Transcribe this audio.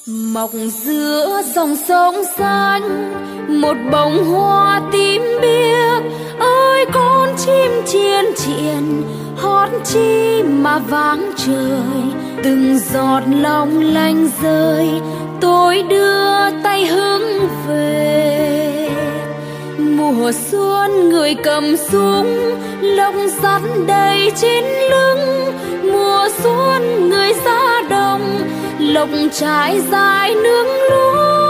Mọc giữa dòng sông xanh một bông hoa tím biếc, ơi con chim chiên chiên hót chi mà vang trời. Từng giọt long lanh rơi, tôi đưa tay hướng về. Mùa xuân người cầm súng, lộc sắt đầy trên lưng. Mùa xuân người ra đồng, lộc trải dài nương lúa.